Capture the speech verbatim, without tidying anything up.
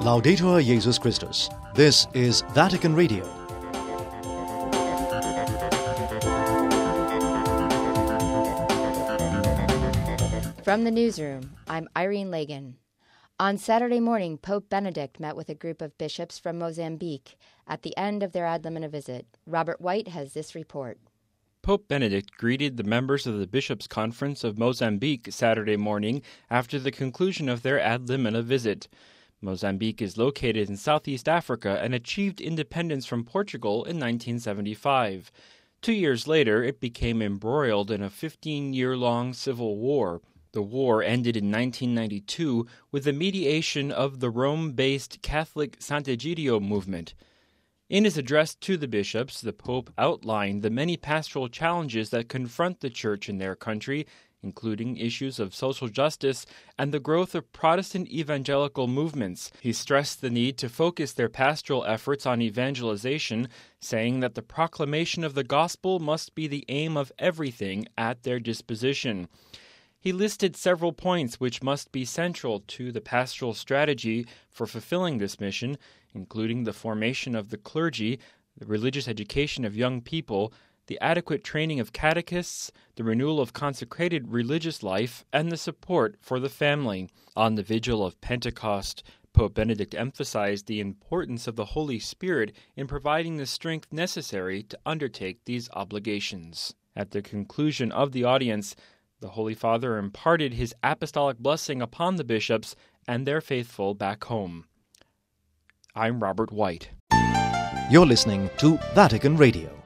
Laudetur Jesus Christus. This is Vatican Radio. From the newsroom, I'm Irene Lagan. On Saturday morning, Pope Benedict met with a group of bishops from Mozambique at the end of their ad limina visit. Robert White has this report. Pope Benedict greeted the members of the Bishops' Conference of Mozambique Saturday morning after the conclusion of their ad limina visit. Mozambique is located in Southeast Africa and achieved independence from Portugal in nineteen seventy-five. Two years later, it became embroiled in a fifteen-year-long civil war. The war ended in nineteen ninety-two with the mediation of the Rome-based Catholic Sant'Egidio movement. In his address to the bishops, the Pope outlined the many pastoral challenges that confront the Church in their country, including issues of social justice and the growth of Protestant evangelical movements. He stressed the need to focus their pastoral efforts on evangelization, saying that the proclamation of the gospel must be the aim of everything at their disposition. He listed several points which must be central to the pastoral strategy for fulfilling this mission, including the formation of the clergy, the religious education of young people, the adequate training of catechists, the renewal of consecrated religious life, and the support for the family. On the vigil of Pentecost, Pope Benedict emphasized the importance of the Holy Spirit in providing the strength necessary to undertake these obligations. At the conclusion of the audience, the Holy Father imparted his apostolic blessing upon the bishops and their faithful back home. I'm Robert White. You're listening to Vatican Radio.